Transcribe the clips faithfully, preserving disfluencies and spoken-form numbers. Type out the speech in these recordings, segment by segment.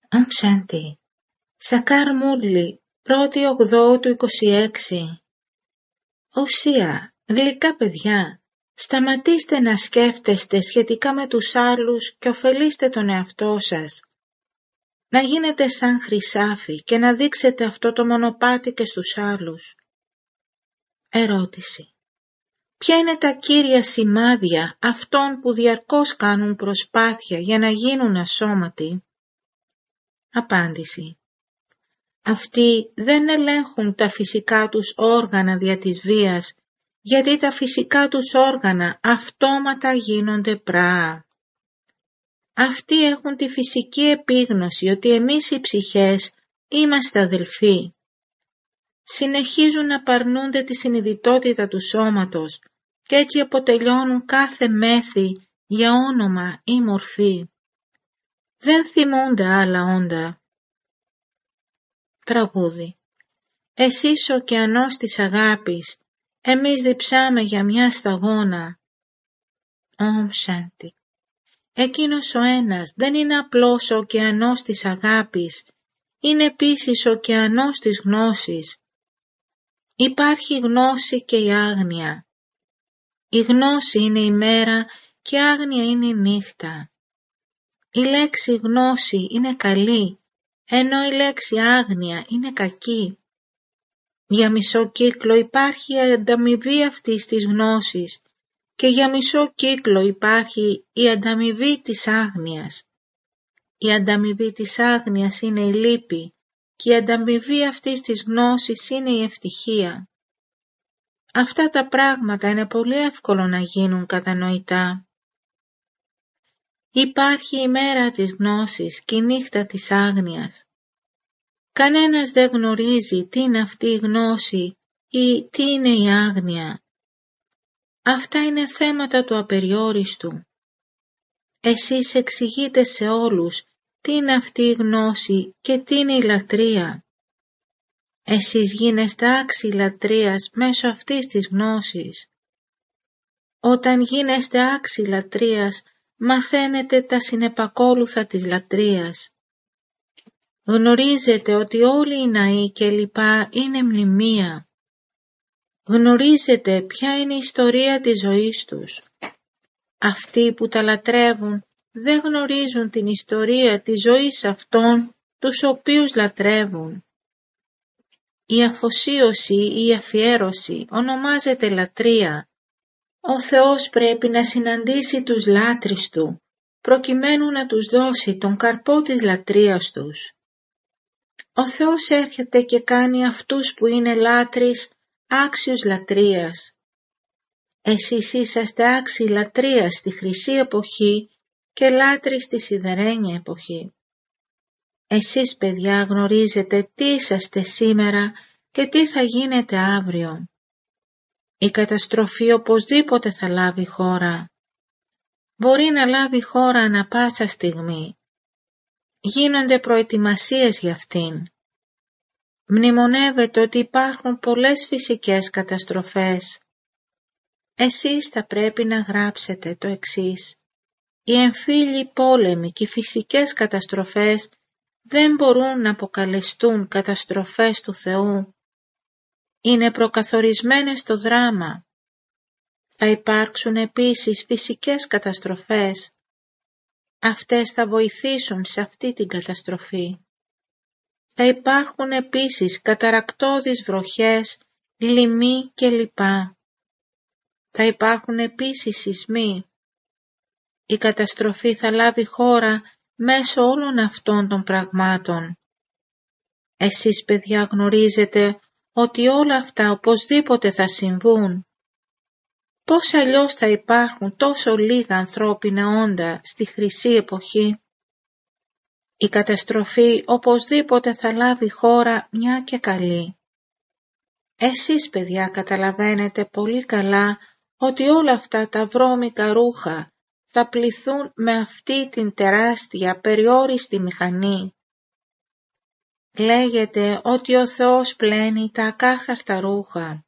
Ομ Σάντι. Σακάρ Μούρλι, πρώτη ογδόου του είκοσι έξι. Ουσία, γλυκά παιδιά, σταματήστε να σκέφτεστε σχετικά με τους άλλους και ωφελήστε τον εαυτό σας. Να γίνετε σαν χρυσάφι και να δείξετε αυτό το μονοπάτι και στους άλλους. Ερώτηση. Ποια είναι τα κύρια σημάδια αυτών που διαρκώς κάνουν προσπάθεια για να γίνουν ασώματοι? Απάντηση. Αυτοί δεν ελέγχουν τα φυσικά τους όργανα δια της βίας, γιατί τα φυσικά τους όργανα αυτόματα γίνονται πράα. Αυτοί έχουν τη φυσική επίγνωση ότι εμείς οι ψυχές είμαστε αδελφοί. Συνεχίζουν να παρνούνται τη συνειδητότητα του σώματος και έτσι αποτελειώνουν κάθε μέθη για όνομα ή μορφή. Δεν θυμούνται άλλα όντα. Τραγούδι. Εσείς ωκεανός της αγάπης, εμείς διψάμε για μια σταγόνα. Ομ Σάντι. Εκείνος ο ένας δεν είναι απλώς ο ωκεανός της αγάπης, είναι επίσης ο ωκεανός της γνώσης. Υπάρχει γνώση και η άγνοια. Η γνώση είναι η μέρα και η άγνοια είναι η νύχτα. Η λέξη γνώση είναι καλή, ενώ η λέξη άγνοια είναι κακή. Για μισό κύκλο υπάρχει η ανταμοιβή αυτής της γνώσης και για μισό κύκλο υπάρχει η ανταμοιβή της άγνοιας. Η ανταμοιβή της άγνοιας είναι η λύπη και η ανταμοιβή αυτής της γνώσης είναι η ευτυχία. Αυτά τα πράγματα είναι πολύ εύκολο να γίνουν κατανοητά. Υπάρχει η μέρα της γνώσης και η νύχτα της άγνοιας. Κανένας δεν γνωρίζει τι είναι αυτή η γνώση ή τι είναι η άγνοια. Αυτά είναι θέματα του απεριόριστου. Εσείς εξηγείτε σε όλους τι είναι αυτή η γνώση και τι είναι η λατρεία. Εσείς γίνεστε άξιοι λατρείας μέσω αυτής της γνώσης. Όταν γίνεστε άξιοι λατρείας, μαθαίνετε τα συνεπακόλουθα της λατρείας. Γνωρίζετε ότι όλοι οι ναοί και λοιπά είναι μνημεία. Γνωρίζετε ποια είναι η ιστορία της ζωής τους. Αυτοί που τα λατρεύουν δεν γνωρίζουν την ιστορία της ζωής αυτών τους οποίους λατρεύουν. Η αφοσίωση ή η αφιέρωση ονομάζεται λατρεία. Ο Θεός πρέπει να συναντήσει τους λάτρεις Του, προκειμένου να τους δώσει τον καρπό της λατρείας τους. Ο Θεός έρχεται και κάνει αυτούς που είναι λάτρεις άξιους λατρείας. Εσείς είσαστε άξιοι λατρείας στη χρυσή εποχή και λάτρεις στη σιδερένια εποχή. Εσείς παιδιά γνωρίζετε τι είσαστε σήμερα και τι θα γίνετε αύριο. Η καταστροφή οπωσδήποτε θα λάβει χώρα. Μπορεί να λάβει χώρα ανα πάσα στιγμή. Γίνονται προετοιμασίες για αυτήν. Μνημονεύετε ότι υπάρχουν πολλές φυσικές καταστροφές. Εσείς θα πρέπει να γράψετε το εξής. Οι εμφύλιοι πόλεμοι και οι φυσικές καταστροφές δεν μπορούν να αποκαλεστούν καταστροφές του Θεού. Είναι προκαθορισμένες στο δράμα. Θα υπάρξουν επίσης φυσικές καταστροφές. Αυτές θα βοηθήσουν σε αυτή την καταστροφή. Θα υπάρχουν επίσης καταρακτώδεις βροχές, λοιμοί κλπ. Θα υπάρχουν επίσης σεισμοί. Η καταστροφή θα λάβει χώρα μέσω όλων αυτών των πραγμάτων. Εσείς παιδιά γνωρίζετε ότι όλα αυτά οπωσδήποτε θα συμβούν. Πώς αλλιώς θα υπάρχουν τόσο λίγα ανθρώπινα όντα στη χρυσή εποχή? Η καταστροφή οπωσδήποτε θα λάβει χώρα μια και καλή. Εσείς παιδιά καταλαβαίνετε πολύ καλά ότι όλα αυτά τα βρώμικα ρούχα θα πληθούν με αυτή την τεράστια περιόριστη μηχανή. Λέγεται ότι ο Θεός πλένει τα ακάθαρτα ρούχα.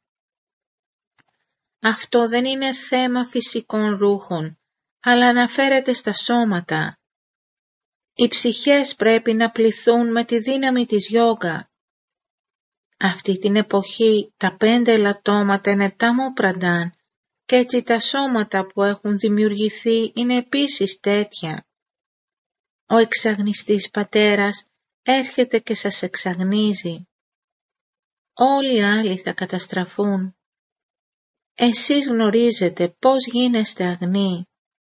Αυτό δεν είναι θέμα φυσικών ρούχων, αλλά αναφέρεται στα σώματα. Οι ψυχές πρέπει να πληθούν με τη δύναμη της γιόγκα. Αυτή την εποχή τα πέντε ελαττώματα είναι τάμο πραντάν και έτσι τα σώματα που έχουν δημιουργηθεί είναι επίσης τέτοια. Ο εξαγνιστής πατέρας έρχεται και σας εξαγνίζει. Όλοι οι άλλοι θα καταστραφούν. Εσείς γνωρίζετε πώς γίνεστε αγνοί.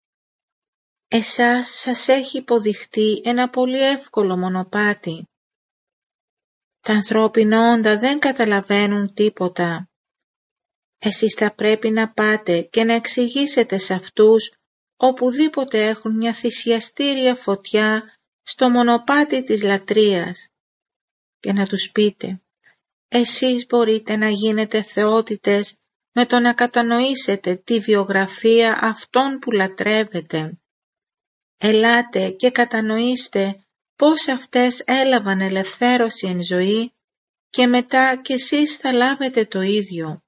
Εσάς σας έχει υποδειχτεί ένα πολύ εύκολο μονοπάτι. Τα ανθρώπινα όντα δεν καταλαβαίνουν τίποτα. Εσείς θα πρέπει να πάτε και να εξηγήσετε σε αυτούς οπουδήποτε έχουν μια θυσιαστήρια φωτιά στο μονοπάτι της λατρείας και να τους πείτε εσείς μπορείτε να γίνετε θεότητες με το να κατανοήσετε τη βιογραφία αυτών που λατρεύετε. Ελάτε και κατανοήστε πώς αυτές έλαβαν ελευθέρωση εν ζωή και μετά κι εσείς θα λάβετε το ίδιο.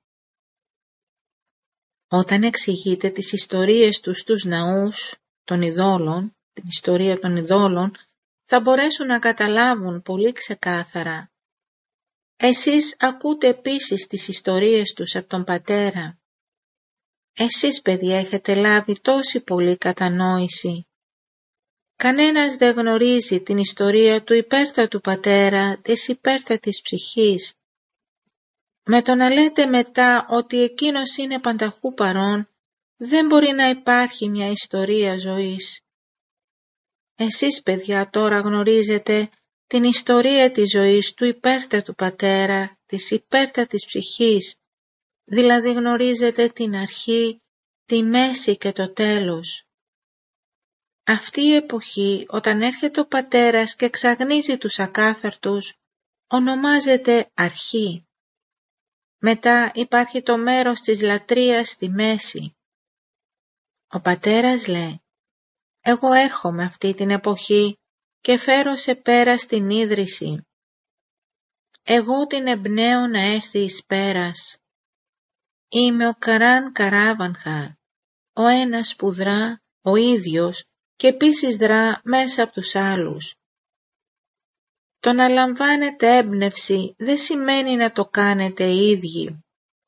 Όταν εξηγείτε τις ιστορίες τους στους ναούς των ειδόλων, την ιστορία των ειδόλων, θα μπορέσουν να καταλάβουν πολύ ξεκάθαρα. Εσείς ακούτε επίσης τις ιστορίες τους από τον πατέρα. Εσείς, παιδιά, έχετε λάβει τόση πολύ κατανόηση. Κανένας δεν γνωρίζει την ιστορία του υπέρτατου πατέρα, της υπέρτατης ψυχής. Με το να λέτε μετά ότι εκείνος είναι πανταχού παρόν, δεν μπορεί να υπάρχει μια ιστορία ζωής. Εσείς, παιδιά, τώρα γνωρίζετε την ιστορία της ζωής του υπέρτατου πατέρα, της υπέρτατης ψυχής, δηλαδή γνωρίζετε την αρχή, τη μέση και το τέλος. Αυτή η εποχή, όταν έρχεται ο πατέρας και εξαγνίζει τους ακάθαρτους, ονομάζεται αρχή. Μετά υπάρχει το μέρος της λατρείας στη μέση. Ο πατέρας λέει, εγώ έρχομαι αυτή την εποχή και φέρω σε πέρα στην ίδρυση. Εγώ την εμπνέω να έρθει εις πέρας. Είμαι ο Καράν Καράβανχα, ο ένας που δρά ο ίδιος και επίσης δρά μέσα από τους άλλους. Το να λαμβάνετε έμπνευση δεν σημαίνει να το κάνετε οι ίδιοι.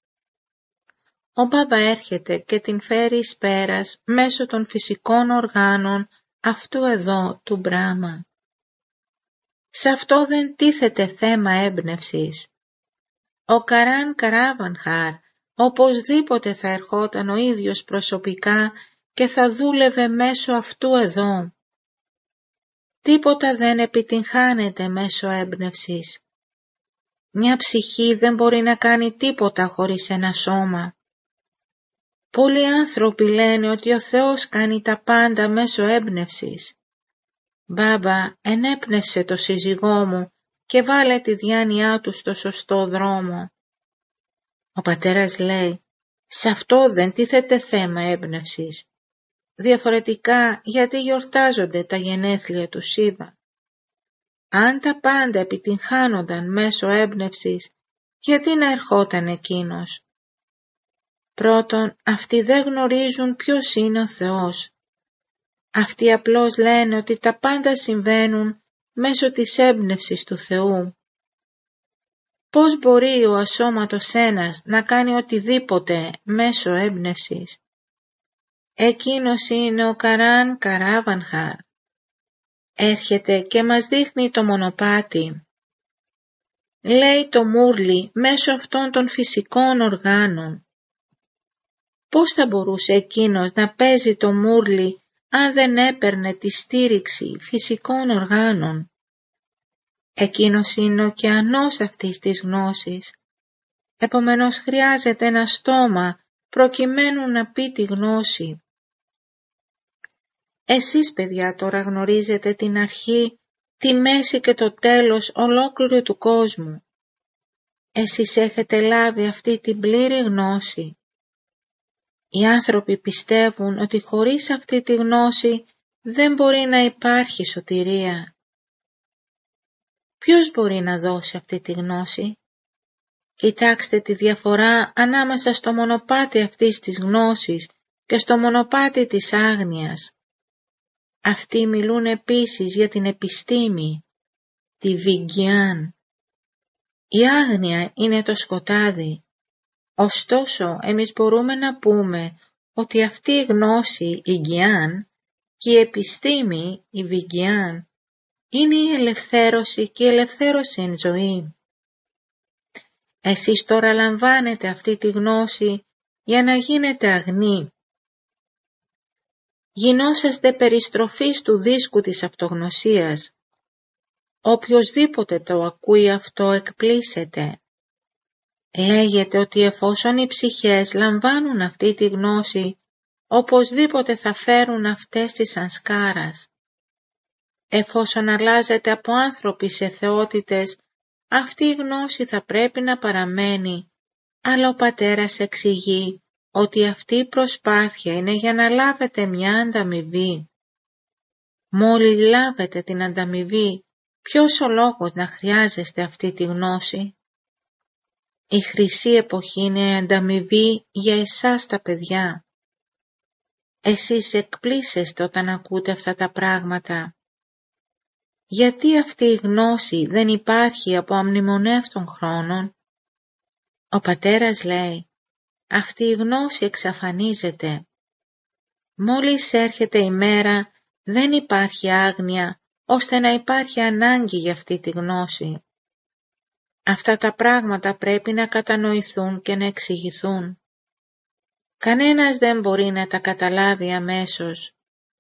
Ο Μπάμπα έρχεται και την φέρει εις πέρας μέσω των φυσικών οργάνων αυτού εδώ του Μπράμα. Σε αυτό δεν τίθεται θέμα έμπνευσης. Ο Καράν Καράβανχαρ οπωσδήποτε θα ερχόταν ο ίδιος προσωπικά και θα δούλευε μέσω αυτού εδώ. Τίποτα δεν επιτυγχάνεται μέσω έμπνευσης. Μια ψυχή δεν μπορεί να κάνει τίποτα χωρίς ένα σώμα. Πολλοί άνθρωποι λένε ότι ο Θεός κάνει τα πάντα μέσω έμπνευσης. Μπάμπα, ενέπνευσε το σύζυγό μου και βάλε τη διάνοιά του στο σωστό δρόμο. Ο πατέρας λέει, σε αυτό δεν τίθεται θέμα έμπνευσης. Διαφορετικά, γιατί γιορτάζονται τα γενέθλια του Σίβα. Αν τα πάντα επιτυγχάνονταν μέσω έμπνευσης, γιατί να ερχόταν εκείνος. Πρώτον, αυτοί δεν γνωρίζουν ποιος είναι ο Θεός. Αυτοί απλώς λένε ότι τα πάντα συμβαίνουν μέσω της έμπνευσης του Θεού. Πώς μπορεί ο ασώματος ένας να κάνει οτιδήποτε μέσω έμπνευσης. Εκείνος είναι ο Καράν Καράβανχαρ. Έρχεται και μας δείχνει το μονοπάτι. Λέει το Μούρλι μέσω αυτών των φυσικών οργάνων. Πώς θα μπορούσε εκείνος να παίζει το Μούρλι αν δεν έπαιρνε τη στήριξη φυσικών οργάνων. Εκείνος είναι ο ωκεανός αυτής της γνώσης. Επομένως χρειάζεται ένα στόμα προκειμένου να πει τη γνώση. Εσείς, παιδιά, τώρα γνωρίζετε την αρχή, τη μέση και το τέλος ολόκληρου του κόσμου. Εσείς έχετε λάβει αυτή την πλήρη γνώση. Οι άνθρωποι πιστεύουν ότι χωρίς αυτή τη γνώση δεν μπορεί να υπάρχει σωτηρία. Ποιος μπορεί να δώσει αυτή τη γνώση? Κοιτάξτε τη διαφορά ανάμεσα στο μονοπάτι αυτής της γνώσης και στο μονοπάτι της άγνοιας. Αυτοί μιλούν επίσης για την επιστήμη, τη Βιγκιάν. Η άγνοια είναι το σκοτάδι. Ωστόσο, εμείς μπορούμε να πούμε ότι αυτή η γνώση, η Γκιάν, και η επιστήμη, η Βιγκιάν, είναι η ελευθέρωση και η ελευθέρωση εν ζωή. Εσείς τώρα λαμβάνετε αυτή τη γνώση για να γίνετε αγνοί. Γινόσαστε περιστροφής του δίσκου της αυτογνωσίας. Οποιοσδήποτε το ακούει αυτό εκπλήσεται. Λέγεται ότι εφόσον οι ψυχές λαμβάνουν αυτή τη γνώση, οπωσδήποτε θα φέρουν αυτές τις σανσκάρας. Εφόσον αλλάζετε από άνθρωποι σε θεότητες, αυτή η γνώση θα πρέπει να παραμένει, αλλά ο πατέρας εξηγεί ότι αυτή η προσπάθεια είναι για να λάβετε μια ανταμοιβή. Μόλις λάβετε την ανταμοιβή, ποιος ο λόγος να χρειάζεστε αυτή τη γνώση? Η χρυσή εποχή είναι ανταμοιβή για εσάς τα παιδιά. Εσείς εκπλήσεστε όταν ακούτε αυτά τα πράγματα. Γιατί αυτή η γνώση δεν υπάρχει από αμνημονεύτων χρόνων? Ο πατέρας λέει, αυτή η γνώση εξαφανίζεται. Μόλις έρχεται η μέρα, δεν υπάρχει άγνοια, ώστε να υπάρχει ανάγκη για αυτή τη γνώση. Αυτά τα πράγματα πρέπει να κατανοηθούν και να εξηγηθούν. Κανένας δεν μπορεί να τα καταλάβει αμέσως.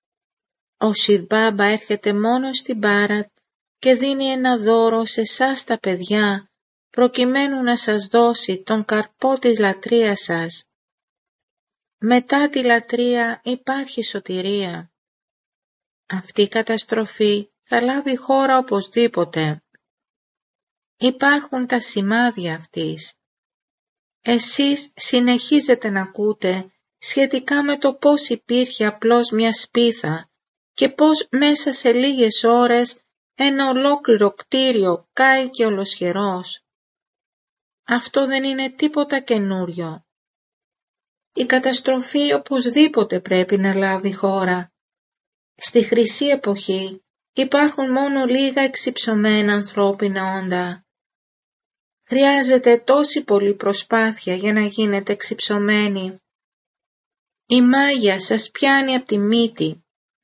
Ο Σιβ-Μπάμπα έρχεται μόνο στην Μπάρατ και δίνει ένα δώρο σε εσάς τα παιδιά, προκειμένου να σας δώσει τον καρπό της λατρείας σας. Μετά τη λατρεία υπάρχει σωτηρία. Αυτή η καταστροφή θα λάβει χώρα οπωσδήποτε. Υπάρχουν τα σημάδια αυτής. Εσείς συνεχίζετε να ακούτε σχετικά με το πώς υπήρχε απλώς μια σπίθα και πώς μέσα σε λίγες ώρες ένα ολόκληρο κτίριο κάηκε ολοσχερός. Αυτό δεν είναι τίποτα καινούριο. Η καταστροφή οπωσδήποτε πρέπει να λάβει χώρα. Στη χρυσή εποχή υπάρχουν μόνο λίγα εξυψωμένα ανθρώπινα όντα. Χρειάζεται τόση πολλή προσπάθεια για να γίνετε εξυψωμένοι. Η μάγια σας πιάνει από τη μύτη.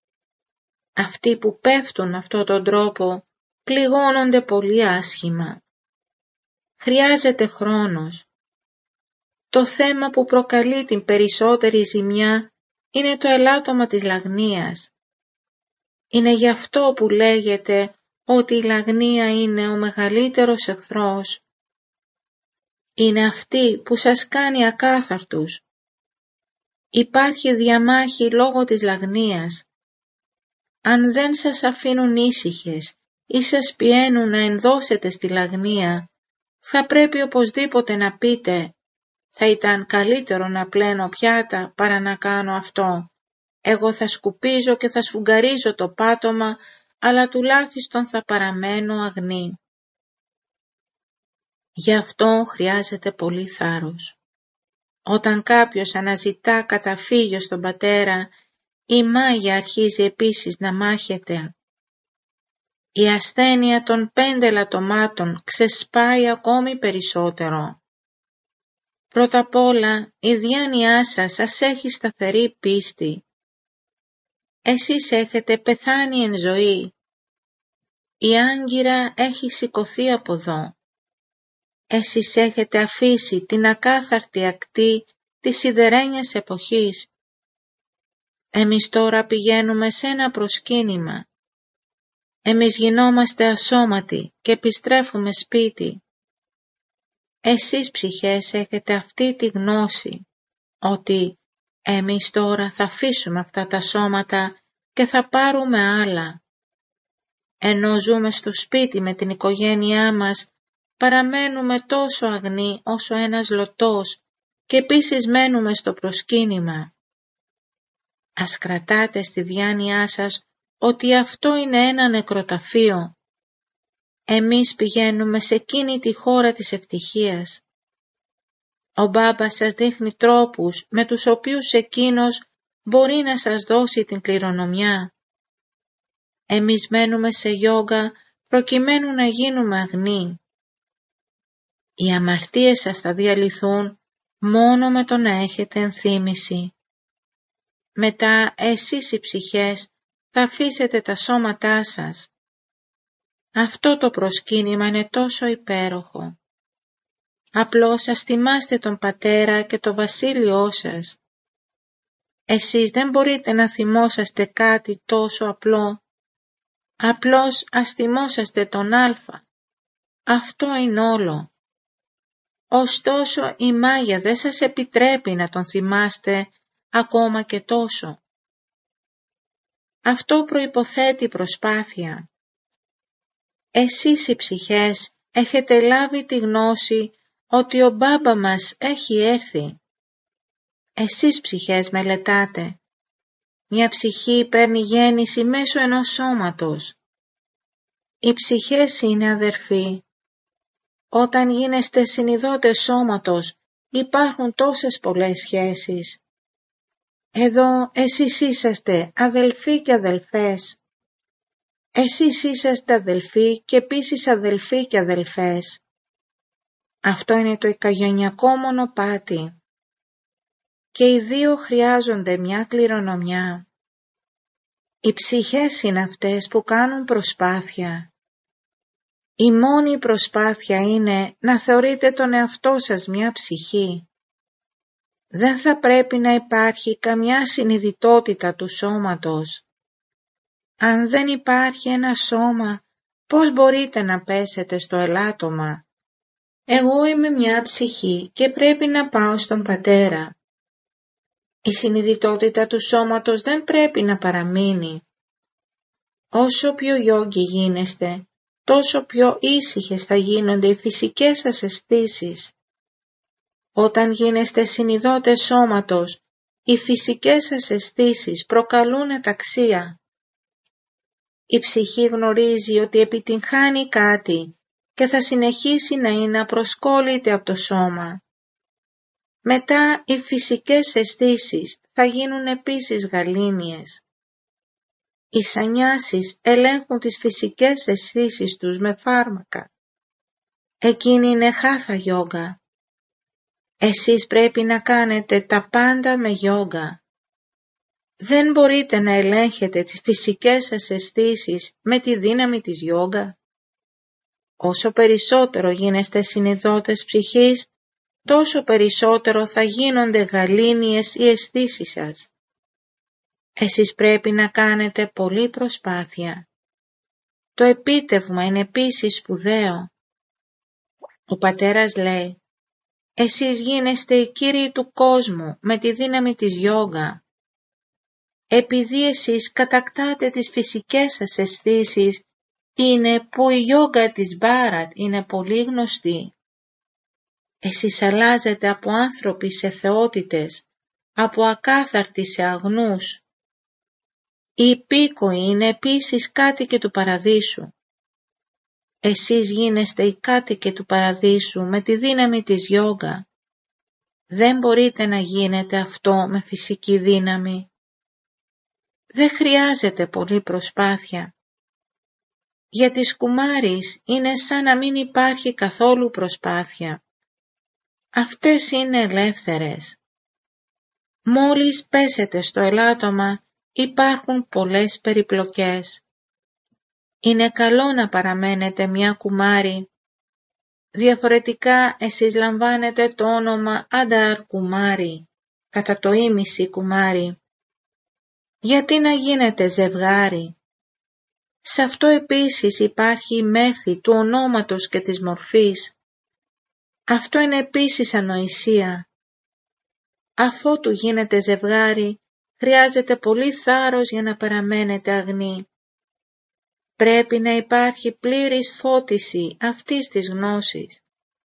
Αυτοί που πέφτουν αυτόν τον τρόπο πληγώνονται πολύ άσχημα. Χρειάζεται χρόνος. Το θέμα που προκαλεί την περισσότερη ζημιά είναι το ελάττωμα της λαγνίας. Είναι γι' αυτό που λέγεται ότι η λαγνία είναι ο μεγαλύτερος εχθρός. Είναι αυτή που σας κάνει ακάθαρτους. Υπάρχει διαμάχη λόγω της λαγνίας. Αν δεν σας αφήνουν ήσυχες ή σας πιένουν να ενδώσετε στη λαγνία, θα πρέπει οπωσδήποτε να πείτε «Θα ήταν καλύτερο να πλένω πιάτα παρά να κάνω αυτό. Εγώ θα σκουπίζω και θα σφουγγαρίζω το πάτωμα, αλλά τουλάχιστον θα παραμένω αγνή». Γι' αυτό χρειάζεται πολύ θάρρος. Όταν κάποιος αναζητά καταφύγιο στον πατέρα, η μάγια αρχίζει επίσης να μάχεται. Η ασθένεια των πέντε λατωμάτων ξεσπάει ακόμη περισσότερο. Πρώτα απ' όλα, η διάνοιά σας σας έχει σταθερή πίστη. Εσείς έχετε πεθάνει εν ζωή. Η άγκυρα έχει σηκωθεί από εδώ. Εσείς έχετε αφήσει την ακάθαρτη ακτή της σιδερένιας εποχής. Εμείς τώρα πηγαίνουμε σε ένα προσκύνημα. Εμείς γινόμαστε ασώματοι και επιστρέφουμε σπίτι. Εσείς ψυχές έχετε αυτή τη γνώση, ότι εμείς τώρα θα αφήσουμε αυτά τα σώματα και θα πάρουμε άλλα. Ενώ ζούμε στο σπίτι με την οικογένειά μας, παραμένουμε τόσο αγνοί όσο ένας λωτός και επίσης μένουμε στο προσκύνημα. Ας κρατάτε στη διάνοιά σας ότι αυτό είναι ένα νεκροταφείο. Εμείς πηγαίνουμε σε εκείνη τη χώρα της ευτυχίας. Ο Μπάμπας σας δείχνει τρόπους με τους οποίους εκείνος μπορεί να σας δώσει την κληρονομιά. Εμείς μένουμε σε γιόγκα προκειμένου να γίνουμε αγνοί. Οι αμαρτίες σας θα διαλυθούν μόνο με το να έχετε ενθύμηση. Μετά εσείς οι ψυχές θα αφήσετε τα σώματά σας. Αυτό το προσκύνημα είναι τόσο υπέροχο. Απλώς ας θυμάστε τον Πατέρα και το βασίλειό σας. Εσείς δεν μπορείτε να θυμόσαστε κάτι τόσο απλό. Απλώς ας θυμόσαστε τον Α. Αυτό είναι όλο. Ωστόσο η Μάγια δεν σας επιτρέπει να τον θυμάστε ακόμα και τόσο. Αυτό προϋποθέτει προσπάθεια. Εσείς οι ψυχές έχετε λάβει τη γνώση ότι ο Μπάμπα μας έχει έρθει. Εσείς ψυχές μελετάτε. Μια ψυχή παίρνει γέννηση μέσω ενός σώματος. Οι ψυχές είναι αδερφοί. Όταν γίνεστε συνειδώτες σώματος υπάρχουν τόσες πολλές σχέσεις. Εδώ εσείς είσαστε αδελφοί και αδελφές. Εσείς είσαστε αδελφοί και επίσης αδελφοί και αδελφές. Αυτό είναι το οικογενειακό μονοπάτι. Και οι δύο χρειάζονται μια κληρονομιά. Οι ψυχές είναι αυτές που κάνουν προσπάθεια. Η μόνη προσπάθεια είναι να θεωρείτε τον εαυτό σας μια ψυχή. Δεν θα πρέπει να υπάρχει καμιά συνειδητότητα του σώματος. Αν δεν υπάρχει ένα σώμα, πώς μπορείτε να πέσετε στο ελάττωμα? Εγώ είμαι μια ψυχή και πρέπει να πάω στον Πατέρα. Η συνειδητότητα του σώματος δεν πρέπει να παραμείνει. Όσο πιο γιόγκοι γίνεστε, τόσο πιο ήσυχες θα γίνονται οι φυσικές σας αισθήσεις. Όταν γίνεστε συνειδώτες σώματος, οι φυσικές σας αισθήσεις προκαλούν αταξία. Η ψυχή γνωρίζει ότι επιτυγχάνει κάτι και θα συνεχίσει να είναι απροσκόλλητη από το σώμα. Μετά οι φυσικές αισθήσεις θα γίνουν επίσης γαλήνιες. Οι σανιάσεις ελέγχουν τις φυσικές αισθήσεις τους με φάρμακα. Εκείνη είναι χάθα γιόγκα. Εσείς πρέπει να κάνετε τα πάντα με γιόγκα. Δεν μπορείτε να ελέγχετε τις φυσικές σας αισθήσεις με τη δύναμη της γιόγκα. Όσο περισσότερο γίνεστε συνειδώτες ψυχής, τόσο περισσότερο θα γίνονται γαλήνιες οι αισθήσεις σας. Εσείς πρέπει να κάνετε πολλή προσπάθεια. Το επίτευγμα είναι επίσης σπουδαίο. Ο Πατέρας λέει, εσείς γίνεστε οι κύριοι του κόσμου με τη δύναμη της γιόγκα. Επειδή εσείς κατακτάτε τις φυσικές σας αισθήσεις, είναι που η γιόγκα της Μπάρατ είναι πολύ γνωστή. Εσείς αλλάζετε από άνθρωποι σε θεότητες, από ακάθαρτοι σε αγνούς. Οι υπήκοοι είναι επίσης κάτοικοι του παραδείσου. Εσείς γίνεστε οι κάτοικοι του παραδείσου με τη δύναμη της γιόγκα. Δεν μπορείτε να γίνετε αυτό με φυσική δύναμη. Δεν χρειάζεται πολλή προσπάθεια. Για τις κουμάρεις είναι σαν να μην υπάρχει καθόλου προσπάθεια. Αυτές είναι ελεύθερες. Μόλις πέσετε στο ελάττωμα υπάρχουν πολλές περιπλοκές. Είναι καλό να παραμένετε μια κουμάρη. Διαφορετικά εσείς λαμβάνετε το όνομα Αντάρ κουμάρι, κατά το ίμιση κουμάρι. Γιατί να γίνετε ζευγάρι? Σε αυτό επίσης υπάρχει η μέθη του ονόματος και της μορφής. Αυτό είναι επίσης ανοησία. Αφότου γίνετε ζευγάρι, χρειάζεται πολύ θάρρος για να παραμένετε αγνοί. Πρέπει να υπάρχει πλήρης φώτιση αυτής της γνώσης.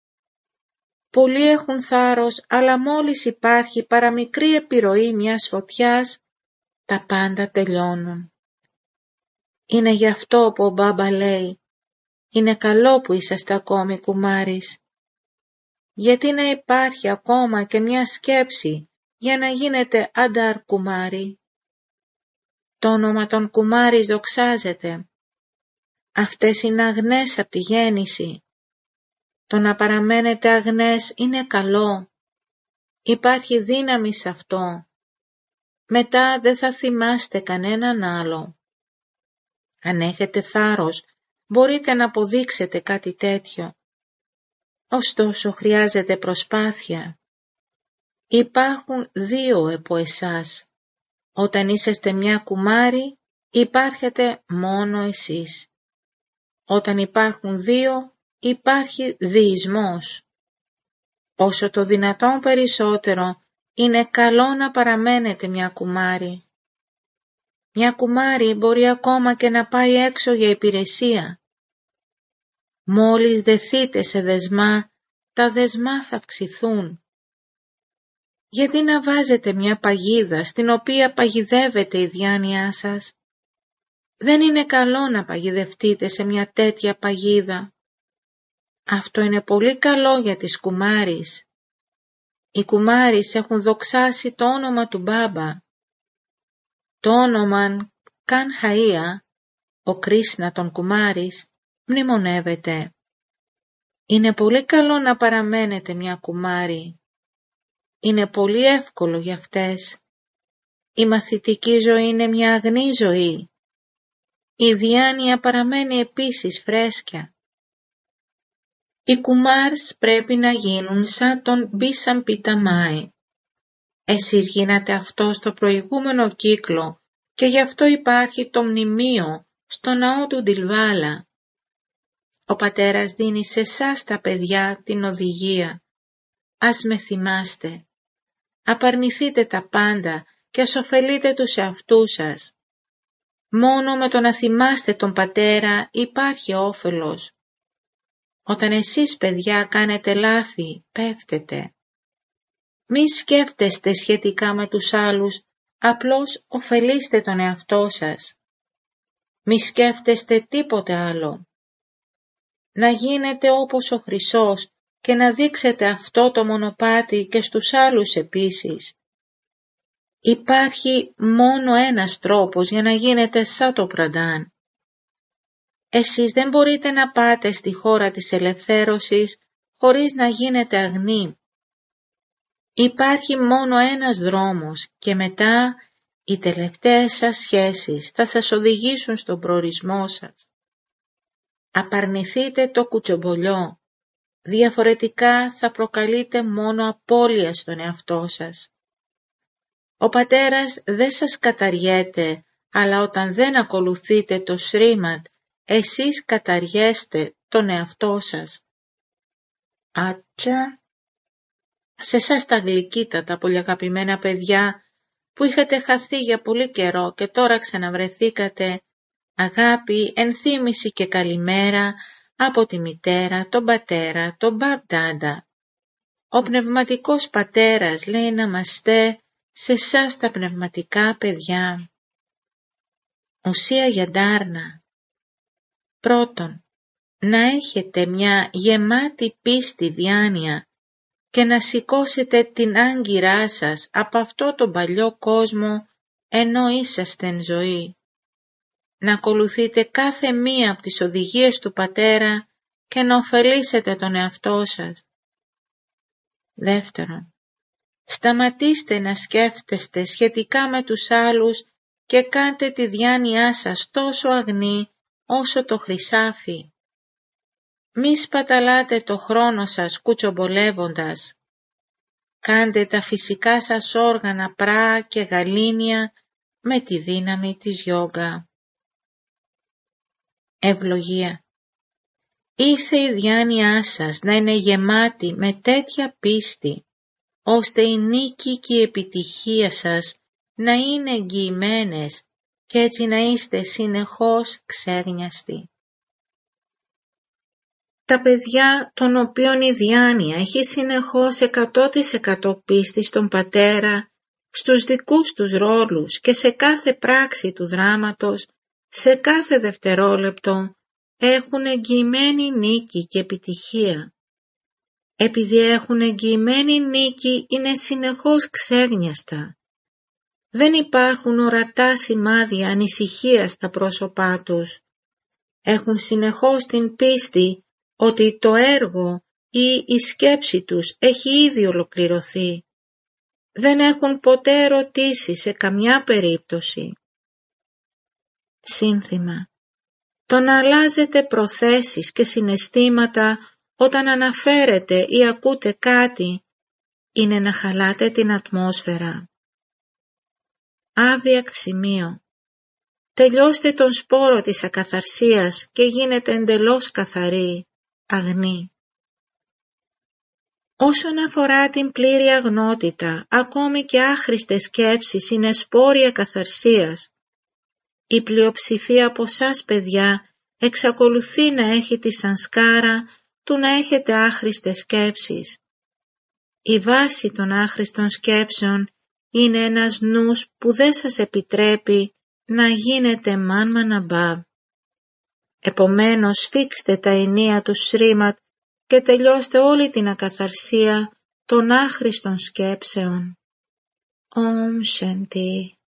Πολλοί έχουν θάρρος, αλλά μόλις υπάρχει παραμικρή επιρροή μιας φωτιάς, τα πάντα τελειώνουν. Είναι γι' αυτό που ο Μπάμπα λέει, είναι καλό που είσαστε ακόμη κουμάρις. Γιατί να υπάρχει ακόμα και μια σκέψη για να γίνετε Αντάρ κουμάρι? Το όνομα των κουμάρης δοξάζεται. Αυτές είναι αγνές από τη γέννηση. Το να παραμένετε αγνές είναι καλό. Υπάρχει δύναμη σε αυτό. Μετά δεν θα θυμάστε κανέναν άλλο. Αν έχετε θάρρος, μπορείτε να αποδείξετε κάτι τέτοιο. Ωστόσο χρειάζεται προσπάθεια. Υπάρχουν δύο από εσάς. Όταν είσαστε μια κουμάρη, υπάρχετε μόνο εσείς. Όταν υπάρχουν δύο, υπάρχει διεισμός. Όσο το δυνατόν περισσότερο, είναι καλό να παραμένετε μια κουμάρη. Μια κουμάρη μπορεί ακόμα και να πάει έξω για υπηρεσία. Μόλις δεθείτε σε δεσμά, τα δεσμά θα αυξηθούν. Γιατί να βάζετε μια παγίδα στην οποία παγιδεύεται η διάνοιά σας? Δεν είναι καλό να παγιδευτείτε σε μια τέτοια παγίδα. Αυτό είναι πολύ καλό για τις κουμάρεις. Οι κουμάρεις έχουν δοξάσει το όνομα του Μπάμπα. Το όνομα Κανχαΐα, ο Κρίσνα των κουμάρης, μνημονεύεται. Είναι πολύ καλό να παραμένετε μια κουμάρη. Είναι πολύ εύκολο για αυτές. Η μαθητική ζωή είναι μια αγνή ζωή. Η διάνοια παραμένει επίσης φρέσκια. Οι κουμάρς πρέπει να γίνουν σαν τον Μπίσαμ Πιταμάι. Εσείς γίνατε αυτό στο προηγούμενο κύκλο και γι' αυτό υπάρχει το μνημείο στο ναό του Ντιλβάλα. Ο πατέρας δίνει σε εσάς τα παιδιά την οδηγία. Ας με θυμάστε. Απαρνηθείτε τα πάντα και ας ωφελείτε τους εαυτούς σας. Μόνο με το να θυμάστε τον πατέρα υπάρχει όφελος. Όταν εσείς παιδιά κάνετε λάθη, πέφτετε. Μη σκέφτεστε σχετικά με τους άλλους, απλώς ωφελήστε τον εαυτό σας. Μη σκέφτεστε τίποτε άλλο. Να γίνετε όπως ο Χρυσός και να δείξετε αυτό το μονοπάτι και στους άλλους επίσης. Υπάρχει μόνο ένας τρόπος για να γίνετε σαν το Πραντάν. Εσείς δεν μπορείτε να πάτε στη χώρα της ελευθέρωσης χωρίς να γίνετε αγνοί. Υπάρχει μόνο ένας δρόμος και μετά οι τελευταίες σας σχέσεις θα σας οδηγήσουν στον προορισμό σας. Απαρνηθείτε το κουτσομπολιό, διαφορετικά θα προκαλείτε μόνο απώλεια στον εαυτό σας. Ο πατέρας δεν σας καταργέται, αλλά όταν δεν ακολουθείτε το Σρίμαντ, εσείς καταργέστε τον εαυτό σας. Άτσα! Σε εσάς τα γλυκύτατα πολύ αγαπημένα παιδιά που είχατε χαθεί για πολύ καιρό και τώρα ξαναβρεθήκατε, αγάπη, ενθύμηση και καλημέρα από τη μητέρα, τον πατέρα, τον μπαμπ-ντάντα. Ο πνευματικός πατέρας λέει ναμαστέ σε εσάς τα πνευματικά παιδιά. Ουσία για ντάρνα. Πρώτον, να έχετε μια γεμάτη πίστη διάνοια και να σηκώσετε την άγκυρά σας από αυτό τον παλιό κόσμο ενώ είσαστε εν ζωή. Να ακολουθείτε κάθε μία από τις οδηγίες του πατέρα και να ωφελήσετε τον εαυτό σας. Δεύτερον, σταματήστε να σκέφτεστε σχετικά με τους άλλους και κάντε τη διάνοιά σας τόσο αγνή όσο το χρυσάφι. Μη σπαταλάτε το χρόνο σας κουτσομπολεύοντας. Κάντε τα φυσικά σας όργανα πρά και γαλήνια με τη δύναμη της γιόγκα. Ευλογία. Ήρθε η διάνοιά σας να είναι γεμάτη με τέτοια πίστη, ώστε η νίκη και η επιτυχία σας να είναι εγγυημένες και έτσι να είστε συνεχώς ξέγνιαστοι. Τα παιδιά των οποίων η διάνοια έχει συνεχώς εκατό τοις εκατό πίστη στον πατέρα, στους δικούς τους ρόλους και σε κάθε πράξη του δράματος, σε κάθε δευτερόλεπτο, έχουν εγγυημένη νίκη και επιτυχία. Επειδή έχουν εγγυημένη νίκη, είναι συνεχώς ξέγνιαστα. Δεν υπάρχουν ορατά σημάδια ανησυχίας στα πρόσωπά τους. Έχουν συνεχώς την πίστη ότι το έργο ή η σκέψη τους έχει ήδη ολοκληρωθεί. Δεν έχουν ποτέ ερωτήσει σε καμιά περίπτωση. Σύνθημα. Το να αλλάζετε προθέσεις και συναισθήματα όταν αναφέρετε ή ακούτε κάτι είναι να χαλάτε την ατμόσφαιρα. Άβιακτ σημείο. Τελειώστε τον σπόρο της ακαθαρσίας και γίνετε εντελώς καθαροί, αγνοί. Όσον αφορά την πλήρη αγνότητα, ακόμη και άχρηστες σκέψεις είναι σπόροι ακαθαρσίας. Η πλειοψηφία από σας, παιδιά, εξακολουθεί να έχει τη σανσκάρα του να έχετε άχρηστες σκέψεις. Η βάση των άχρηστων σκέψεων είναι ένας νους που δεν σας επιτρέπει να γίνετε μαν μαναμπάβ. Επομένως σφίξτε τα ενία του Σρίματ και τελειώστε όλη την ακαθαρσία των άχρηστων σκέψεων. Ομ Σαντι.